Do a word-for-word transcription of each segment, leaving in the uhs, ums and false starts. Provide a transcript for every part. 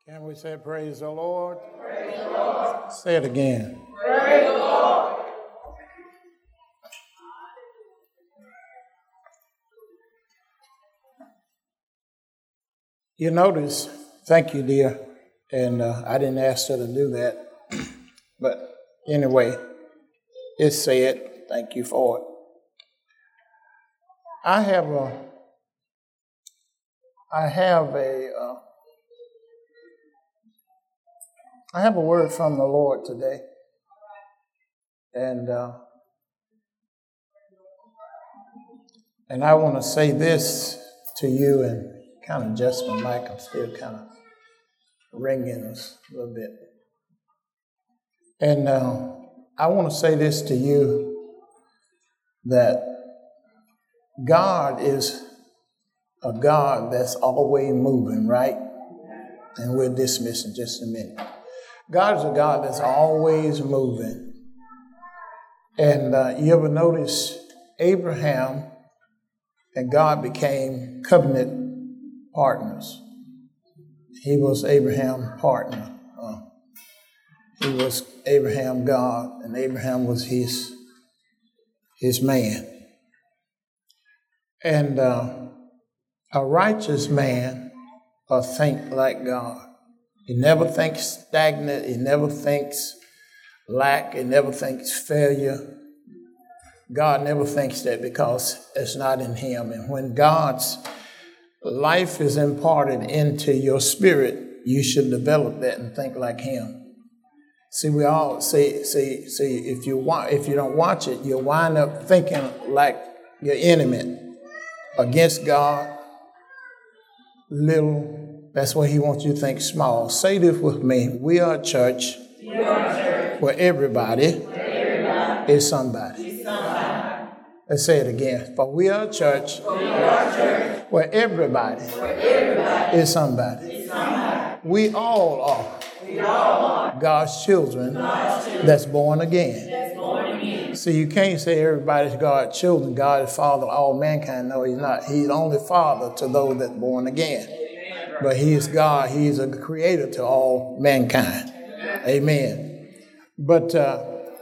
Can we say praise the Lord? Praise the Lord. Say it again. Praise the Lord. You notice, thank you, dear, and uh, I didn't ask her to do that, but anyway, it said, thank you for it. I have a, I have a, uh, I have a word from the Lord today, and uh, and I want to say this to you and kind of adjust my mic. I'm still kind of ringing us a little bit, and uh, I want to say this to you that God is a God that's always moving, right? And we'll dismiss in just a minute. God is a God that's always moving. And uh, you ever notice Abraham and God became covenant partners? He was Abraham's partner. Uh, he was Abraham God, and Abraham was his, his man. And uh, a righteous man will think like God. He never thinks stagnant. He never thinks lack. He never thinks failure. God never thinks that because it's not in him. And when God's life is imparted into your spirit, you should develop that and think like him. See, we all see, see, see. If you want, if you don't watch it, you'll wind up thinking like your enemy against God. Little. That's what he wants you to think small. Say this with me. We are a church, We are a church where everybody, where everybody is somebody. is somebody. Let's say it again. For we are a church, We are a church where everybody, where everybody is somebody. is somebody. We all are We all are God's children, God's children that's born again. that's born again. See, you can't say everybody's God's children. God is Father of all mankind. No, he's not. He's only Father to those that's born again. But he is God. He is a creator to all mankind. Amen. But uh,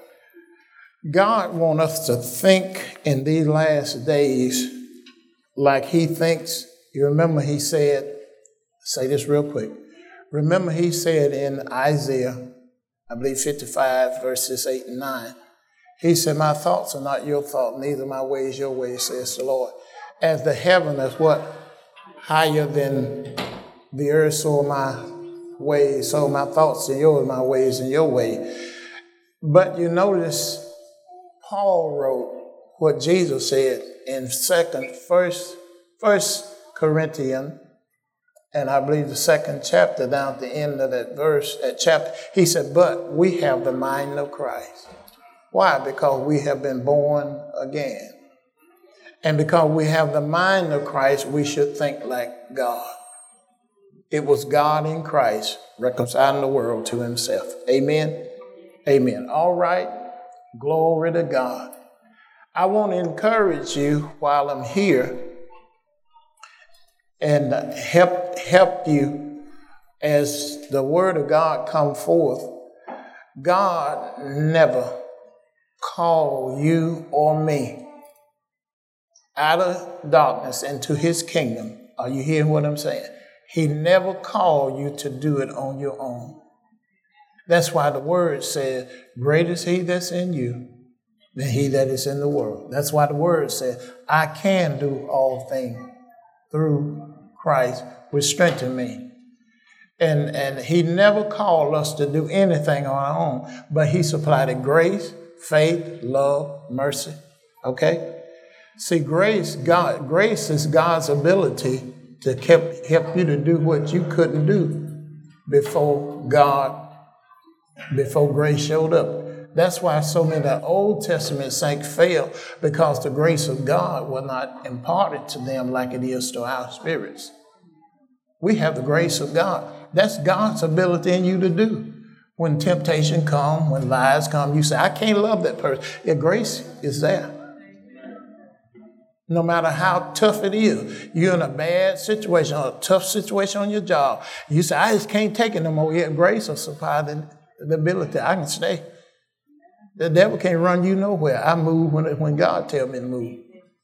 God wants us to think in these last days like he thinks. You remember he said, say this real quick. Remember he said in Isaiah, I believe fifty-five, verses eight and nine, he said, my thoughts are not your thoughts, neither my ways your ways, says the Lord. As the heaven is what? Higher than the earth, so my ways, so my thoughts are yours, my ways and your way. But you notice Paul wrote what Jesus said in second, first, first Corinthians, and I believe the second chapter down at the end of that verse, that chapter, he said, but we have the mind of Christ. Why? Because we have been born again. And because we have the mind of Christ, we should think like God. It was God in Christ reconciling the world to himself. Amen. Amen. All right. Glory to God. I want to encourage you while I'm here and help, help you as the word of God come forth. God never called you or me out of darkness into his kingdom. Are you hearing what I'm saying? He never called you to do it on your own. That's why the word says, greater is he that's in you than he that is in the world. That's why the word says, I can do all things through Christ, which strengthen me. And, and he never called us to do anything on our own, but he supplied a grace, faith, love, mercy. Okay? See, grace, God, grace is God's ability to help, help you to do what you couldn't do before God, before grace showed up. That's why so many of the Old Testament saints failed, because the grace of God was not imparted to them like it is to our spirits. We have the grace of God. That's God's ability in you to do. When temptation comes, when lies come, you say, I can't love that person. Your grace is there. No matter how tough it is, you're in a bad situation, or a tough situation on your job. You say, I just can't take it no more. Yet grace will supply the, the ability. I can stay. The devil can't run you nowhere. I move when, when God tells me to move.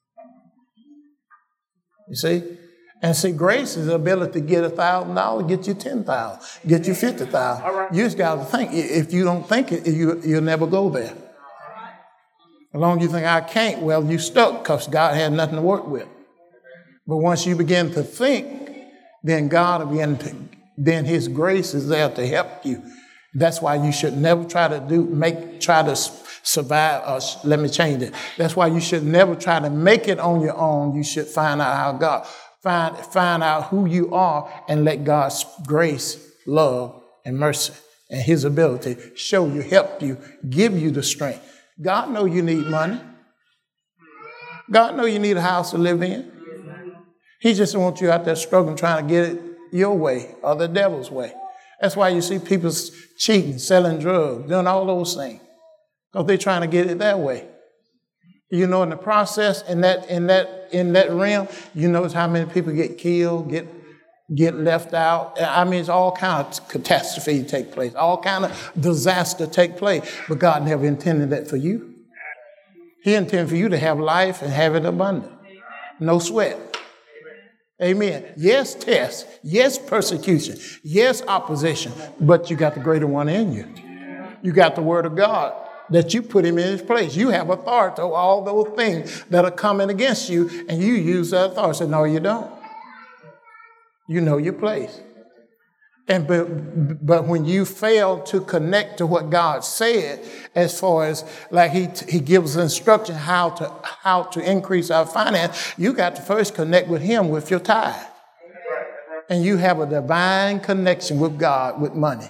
You see? And see, grace is the ability to get one thousand dollars, get you ten thousand dollars, get you fifty thousand dollars. Right. You just got to think. If you don't think it, you, you'll never go there. As long as you think, I can't, well, you stuck because God had nothing to work with. But once you begin to think, then God will begin to, then his grace is there to help you. That's why you should never try to do, make, try to survive, or let me change it. That's why you should never try to make it on your own. You should find out how God, find, find out who you are and let God's grace, love, and mercy and his ability show you, help you, give you the strength. God know you need money. God know you need a house to live in. He just wants you out there struggling, trying to get it your way or the devil's way. That's why you see people cheating, selling drugs, doing all those things, because they're trying to get it that way. You know, in the process, in that in that in that realm, you notice how many people get killed, get get left out. I mean, it's all kind of catastrophe take place, all kind of disaster take place. But God never intended that for you. He intended for you to have life and have it abundant. No sweat. Amen. Yes, test. Yes, persecution. Yes, opposition. But you got the greater one in you. You got the word of God that you put him in his place. You have authority over all those things that are coming against you, and you use that authority. So, no, you don't. You know your place. And but, but when you fail to connect to what God said, as far as like he he gives instruction how to how to increase our finance, you got to first connect with him with your tithe. And you have a divine connection with God with money.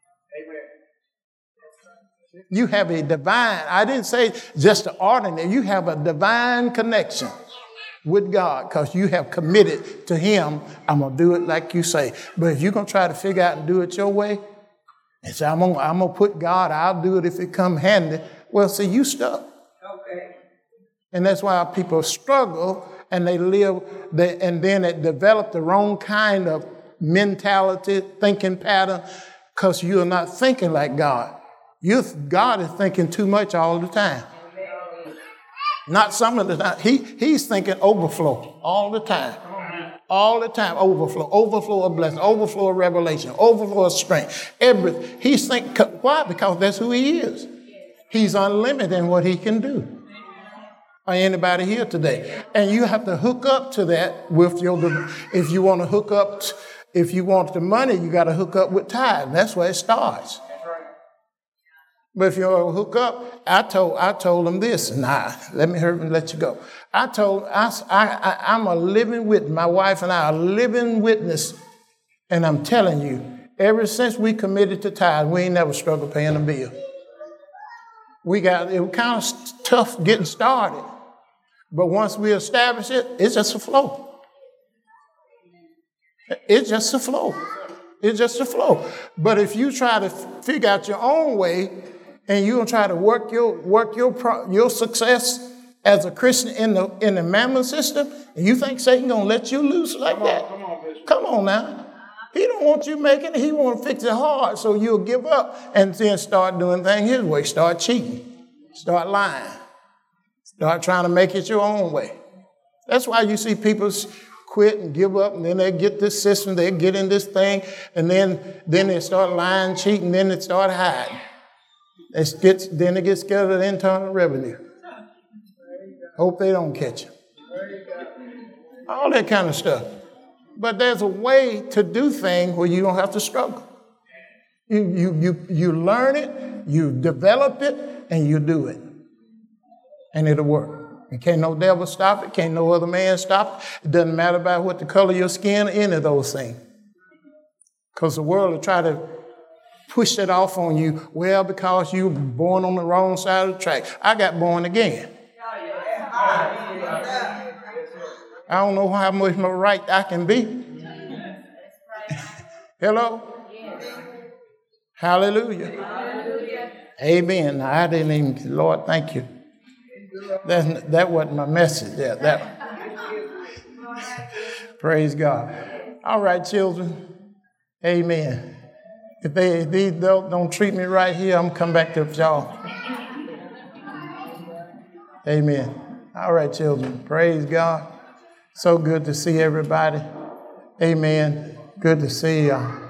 You have a divine, I didn't say just an ordinary, you have a divine connection with God, because you have committed to him. I'm going to do it like you say. But if you're going to try to figure out and do it your way, and say, I'm going I'm to put God, I'll do it if it come handy. Well, see, you stuck. Okay. And that's why people struggle, and they live, they, and then they develop the wrong kind of mentality, thinking pattern, because you're not thinking like God. You, God is thinking too much all the time. Not some of the time. He, he's thinking overflow all the time. All the time. Overflow. Overflow of blessing. Overflow of revelation. Overflow of strength. Everything. He's thinking, why? Because that's who he is. He's unlimited in what he can do. Or anybody here today. And you have to hook up to that with your, if you want to hook up, if you want the money, you got to hook up with tithe. That's where it starts. But if you hook up, I told I told them this. Nah, let me hurry and let you go. I told I, I I'm a living witness. My wife and I are a living witness, and I'm telling you, ever since we committed to tithe, we ain't never struggled paying a bill. We got it was kind of tough getting started, but once we establish it, it's just a flow. It's just a flow. It's just a flow. But if you try to figure out your own way, and you don't try to work your work your pro, your success as a Christian in the in the mammon system, and you think Satan gonna let you loose like that? Come on, come on, come on now. He don't want you making it. He want to fix it hard so you'll give up and then start doing things his way. Start cheating. Start lying. Start trying to make it your own way. That's why you see people quit and give up, and then they get this system, they get in this thing, and then then they start lying, cheating, then they start hiding. It gets, then they get scared of the internal revenue. Hope they don't catch you. All that kind of stuff. But there's a way to do things where you don't have to struggle. You, you, you, you learn it, you develop it, and you do it. And it'll work. And can't no devil stop it, can't no other man stop it. It doesn't matter about what the color of your skin or any of those things. Because the world will try to push that off on you. Well, because you were born on the wrong side of the track. I got born again. I don't know how much more right I can be. Hello? Hallelujah. Hallelujah. Amen. I didn't even, Lord, thank you. That, that wasn't my message. Yeah, that, Praise God. All right, children. Amen. If they if these don't, don't treat me right here, I'm come back to y'all. Amen. All right, children. Praise God. So good to see everybody. Amen. Good to see you.